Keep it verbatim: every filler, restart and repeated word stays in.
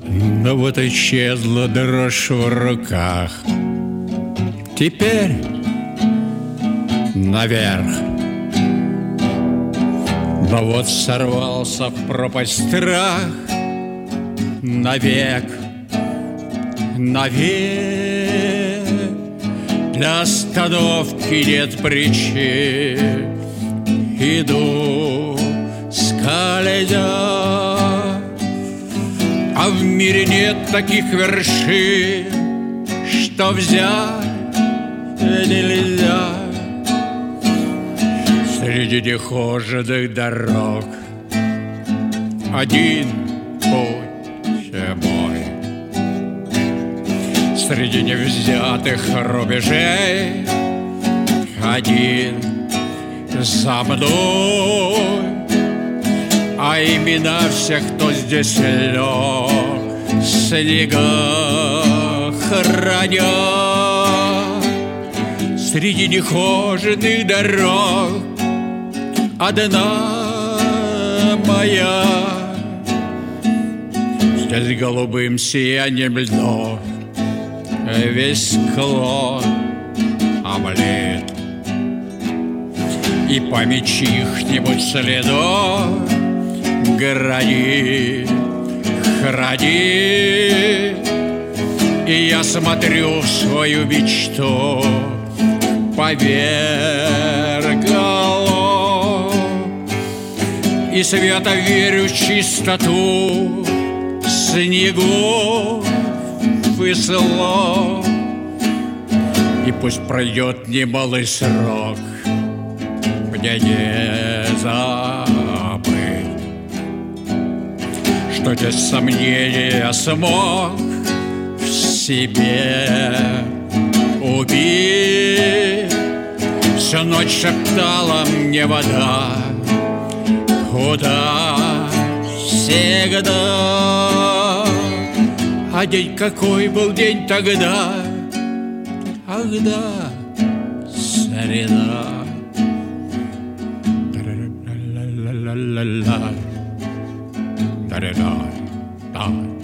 Но вот исчезла дрожь в руках. Теперь наверх. Но вот сорвался в пропасть страх. Навек, навек. Для остановки нет причин. Иду, скользя, а в мире нет таких вершин, что взять нельзя. Среди нехоженных дорог один путь мой. Среди невзятых рубежей один за мной. А имена всех, кто здесь лег, снега храня. Среди нехоженных дорог одна моя. Здесь голубым сиянием льдов весь склон облит. И память чьих-нибудь следов гранит, хранит. И я смотрю в свою мечту поверх голов и свято верю в чистоту снегов и слов. И пусть пройдет немалый срок, мне не забыть, что без сомнения смог в себе убить. Всю ночь шептала мне вода, куда всегда. А день какой был день тогда? Ах да, среда. La la la la la la la la la.